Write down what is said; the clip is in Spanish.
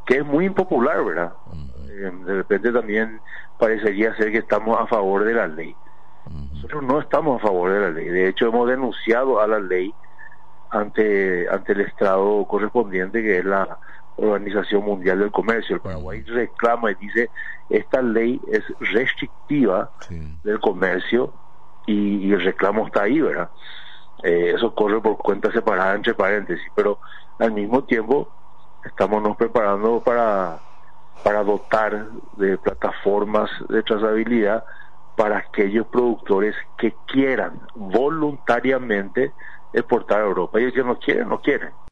que es muy impopular, ¿verdad? De repente también parecería ser que estamos a favor de la ley. Nosotros no estamos a favor de la ley. De hecho, hemos denunciado a la ley ante el estrado correspondiente, que es la Organización Mundial del Comercio. El Paraguay reclama y dice: esta ley es restrictiva del comercio, y el reclamo está ahí, ¿verdad? Eso corre por cuenta separada, entre paréntesis, pero al mismo tiempo estamos nos preparando para dotar de plataformas de trazabilidad para aquellos productores que quieran voluntariamente exportar a Europa, y el que no quiere, no quiere.